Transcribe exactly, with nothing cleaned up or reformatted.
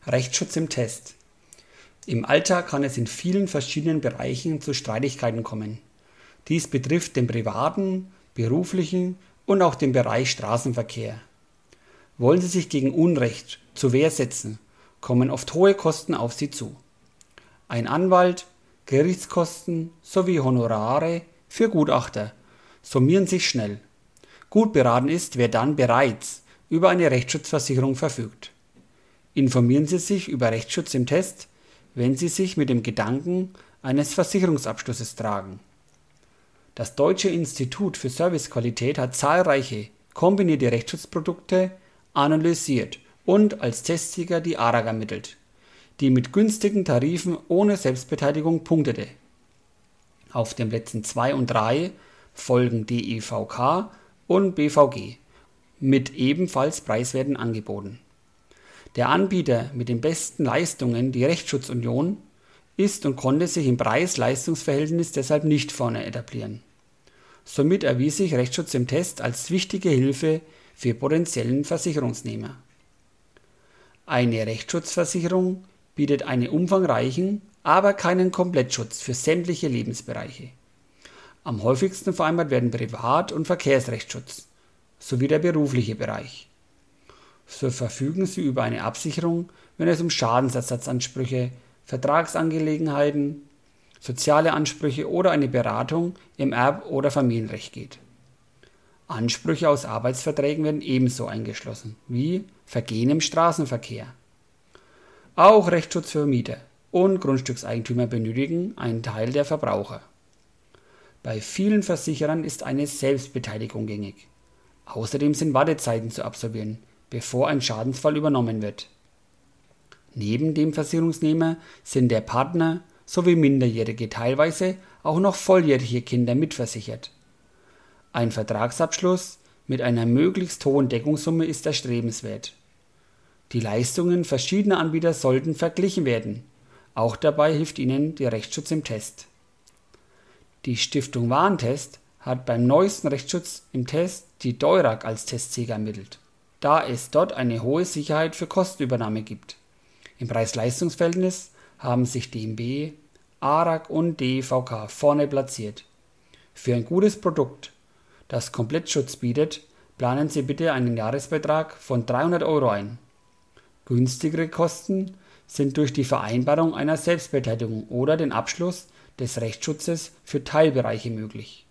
Rechtsschutz im Test. Im Alltag kann es in vielen verschiedenen Bereichen zu Streitigkeiten kommen. Dies betrifft den privaten, beruflichen und auch den Bereich Straßenverkehr. Wollen Sie sich gegen Unrecht zur Wehr setzen, kommen oft hohe Kosten auf Sie zu. Ein Anwalt, Gerichtskosten sowie Honorare für Gutachter summieren sich schnell. Gut beraten ist, wer dann bereits über eine Rechtsschutzversicherung verfügt. Informieren Sie sich über Rechtsschutz im Test, wenn Sie sich mit dem Gedanken eines Versicherungsabschlusses tragen. Das Deutsche Institut für Servicequalität hat zahlreiche kombinierte Rechtsschutzprodukte analysiert und als Testsieger die A R A G ermittelt, die mit günstigen Tarifen ohne Selbstbeteiligung punktete. Auf den Plätzen zwei und drei folgen D E V K und B V G mit ebenfalls preiswerten Angeboten. Der Anbieter mit den besten Leistungen, die Rechtsschutzunion, ist und konnte sich im Preis-Leistungs-Verhältnis deshalb nicht vorne etablieren. Somit erwies sich Rechtsschutz im Test als wichtige Hilfe für potenziellen Versicherungsnehmer. Eine Rechtsschutzversicherung bietet einen umfangreichen, aber keinen Komplettschutz für sämtliche Lebensbereiche. Am häufigsten vereinbart werden Privat- und Verkehrsrechtsschutz sowie der berufliche Bereich. So verfügen Sie über eine Absicherung, wenn es um Schadensersatzansprüche, Vertragsangelegenheiten, soziale Ansprüche oder eine Beratung im Erb- oder Familienrecht geht. Ansprüche aus Arbeitsverträgen werden ebenso eingeschlossen, wie Vergehen im Straßenverkehr. Auch Rechtsschutz für Mieter und Grundstückseigentümer benötigen einen Teil der Verbraucher. Bei vielen Versicherern ist eine Selbstbeteiligung gängig. Außerdem sind Wartezeiten zu absolvieren, bevor ein Schadensfall übernommen wird. Neben dem Versicherungsnehmer sind der Partner sowie Minderjährige, teilweise auch noch volljährige Kinder mitversichert. Ein Vertragsabschluss mit einer möglichst hohen Deckungssumme ist erstrebenswert. Die Leistungen verschiedener Anbieter sollten verglichen werden. Auch dabei hilft Ihnen der Rechtsschutz im Test. Die Stiftung Warentest hat beim neuesten Rechtsschutz im Test die D E U R A G als Testsieger ermittelt, da es dort eine hohe Sicherheit für Kostenübernahme gibt. Im Preis-Leistungs-Verhältnis haben sich D M B, A R A G und D E V K vorne platziert. Für ein gutes Produkt, das Komplettschutz bietet, planen Sie bitte einen Jahresbetrag von dreihundert Euro ein. Günstigere Kosten sind durch die Vereinbarung einer Selbstbeteiligung oder den Abschluss des Rechtsschutzes für Teilbereiche möglich.